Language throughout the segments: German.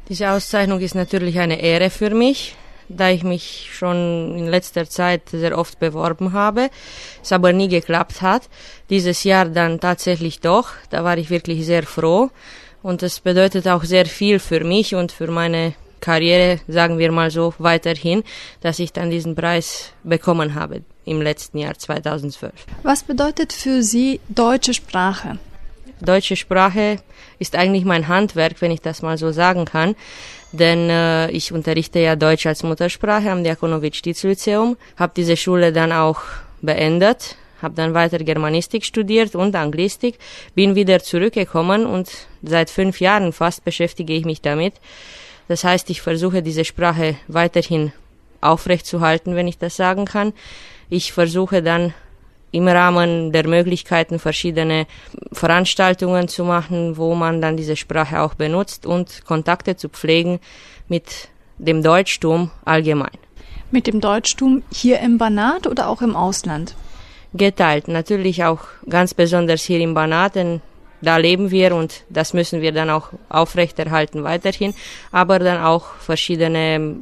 Diese Auszeichnung ist natürlich eine Ehre für mich, da ich mich schon in letzter Zeit sehr oft beworben habe, es aber nie geklappt hat. Dieses Jahr dann tatsächlich doch, da war ich wirklich sehr froh und es bedeutet auch sehr viel für mich und für meine Karriere, sagen wir mal so, weiterhin, dass ich dann diesen Preis bekommen habe im letzten Jahr 2012. Was bedeutet für Sie deutsche Sprache? Deutsche Sprache ist eigentlich mein Handwerk, wenn ich das mal so sagen kann, denn ich unterrichte ja Deutsch als Muttersprache am Diakonovic-Dietz-Lyzeum, habe diese Schule dann auch beendet, habe dann weiter Germanistik studiert und Anglistik, bin wieder zurückgekommen und seit 5 Jahren fast beschäftige ich mich damit. Das heißt, ich versuche diese Sprache weiterhin aufrechtzuerhalten, wenn ich das sagen kann. Ich versuche dann im Rahmen der Möglichkeiten verschiedene Veranstaltungen zu machen, wo man dann diese Sprache auch benutzt und Kontakte zu pflegen mit dem Deutschtum allgemein. Mit dem Deutschtum hier im Banat oder auch im Ausland? Geteilt, natürlich auch ganz besonders hier im Banat, denn da leben wir und das müssen wir dann auch aufrechterhalten weiterhin, aber dann auch verschiedene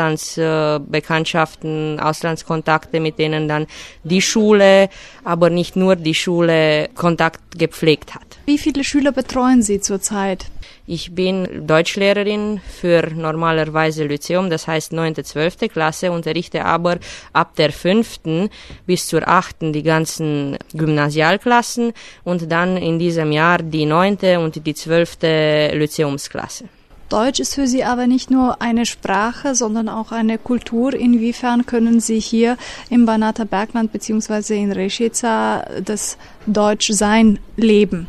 Auslandsbekanntschaften, Auslandskontakte, mit denen dann die Schule, aber nicht nur die Schule Kontakt gepflegt hat. Wie viele Schüler betreuen Sie zurzeit? Ich bin Deutschlehrerin für normalerweise Lyzeum, das heißt 9., 12. Klasse, unterrichte aber ab der 5. bis zur 8. die ganzen Gymnasialklassen und dann in diesem Jahr die 9. und die 12. Lyzeumsklasse. Deutsch ist für Sie aber nicht nur eine Sprache, sondern auch eine Kultur. Inwiefern können Sie hier im Banater Bergland bzw. in Rešica das Deutschsein leben?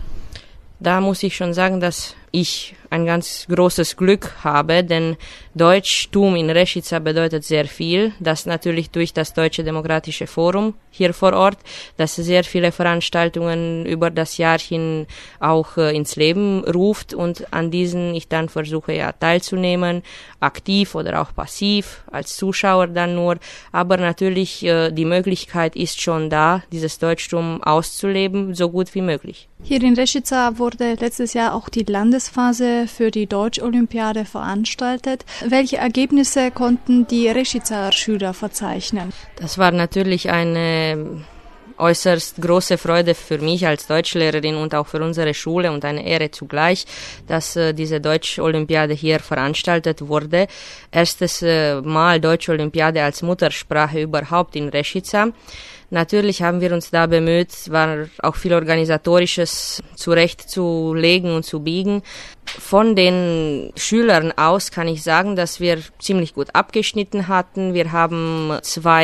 Da muss ich schon sagen, dass ich ein ganz großes Glück habe, denn Deutschtum in Rešica bedeutet sehr viel. Das natürlich durch das Deutsche Demokratische Forum hier vor Ort, das sehr viele Veranstaltungen über das Jahr hin auch ins Leben ruft und an diesen ich dann versuche ja teilzunehmen, aktiv oder auch passiv, als Zuschauer dann nur. Aber natürlich die Möglichkeit ist schon da, dieses Deutschtum auszuleben, so gut wie möglich. Hier in Rešica wurde letztes Jahr auch die Landesphase für die Deutsch-Olympiade veranstaltet. Welche Ergebnisse konnten die Rešicaer Schüler verzeichnen? Das war natürlich eine äußerst große Freude für mich als Deutschlehrerin und auch für unsere Schule und eine Ehre zugleich, dass diese Deutsch-Olympiade hier veranstaltet wurde. Erstes Mal Deutsch-Olympiade als Muttersprache überhaupt in Rešica. Natürlich haben wir uns da bemüht, war auch viel Organisatorisches zurechtzulegen und zu biegen. Von den Schülern aus kann ich sagen, dass wir ziemlich gut abgeschnitten hatten. Wir haben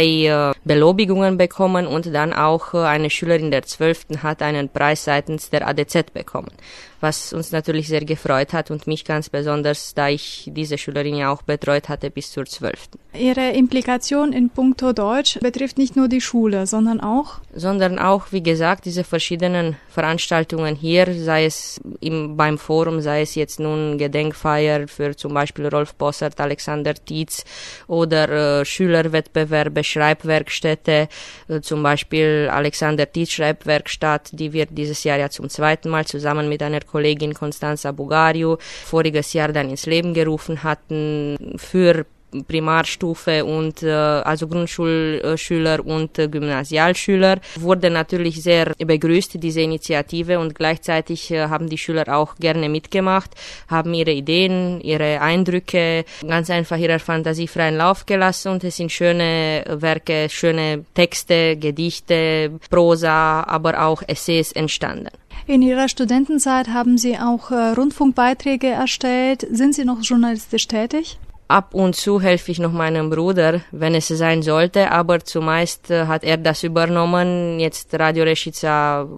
2 Belobigungen bekommen und dann auch eine Schülerin der 12. hat einen Preis seitens der ADZ bekommen, was uns natürlich sehr gefreut hat und mich ganz besonders, da ich diese Schülerin ja auch betreut hatte bis zur 12. Ihre Implikation in puncto Deutsch betrifft nicht nur die Schule, sondern auch, wie gesagt, diese verschiedenen Veranstaltungen hier, sei es beim Forum, sei es jetzt nun Gedenkfeier für zum Beispiel Rolf Bossert, Alexander Tietz oder Schülerwettbewerbe, Schreibwerkstätte, zum Beispiel Alexander Tietz Schreibwerkstatt, die wir dieses Jahr ja zum 2. Mal zusammen mit einer Kollegin Constanța Bugariu voriges Jahr dann ins Leben gerufen hatten für Primarstufe und also Grundschulschüler und Gymnasialschüler, wurde natürlich sehr begrüßt, diese Initiative, und gleichzeitig haben die Schüler auch gerne mitgemacht, haben ihre Ideen, ihre Eindrücke ganz einfach ihrer Fantasie freien Lauf gelassen und es sind schöne Werke, schöne Texte, Gedichte, Prosa, aber auch Essays entstanden. In Ihrer Studentenzeit haben Sie auch Rundfunkbeiträge erstellt. Sind Sie noch journalistisch tätig? Ab und zu helfe ich noch meinem Bruder, wenn es sein sollte, aber zumeist hat er das übernommen. Jetzt Radio Rešica,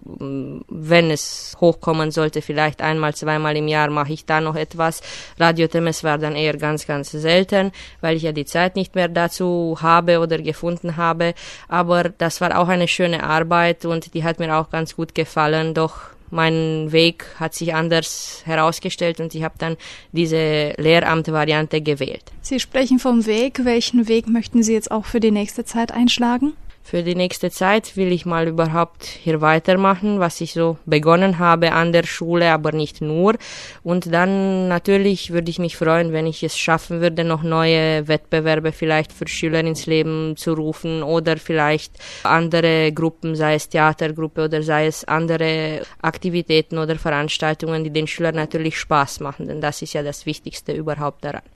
wenn es hochkommen sollte, vielleicht 1-, 2-mal im Jahr mache ich da noch etwas. Radio Temes war dann eher ganz, ganz selten, weil ich ja die Zeit nicht mehr dazu habe oder gefunden habe. Aber das war auch eine schöne Arbeit und die hat mir auch ganz gut gefallen, doch mein Weg hat sich anders herausgestellt und ich habe dann diese Lehramtvariante gewählt. Sie sprechen vom Weg. Welchen Weg möchten Sie jetzt auch für die nächste Zeit einschlagen? Für die nächste Zeit will ich mal überhaupt hier weitermachen, was ich so begonnen habe an der Schule, aber nicht nur. Und dann natürlich würde ich mich freuen, wenn ich es schaffen würde, noch neue Wettbewerbe vielleicht für Schüler ins Leben zu rufen oder vielleicht andere Gruppen, sei es Theatergruppe oder sei es andere Aktivitäten oder Veranstaltungen, die den Schülern natürlich Spaß machen, denn das ist ja das Wichtigste überhaupt daran.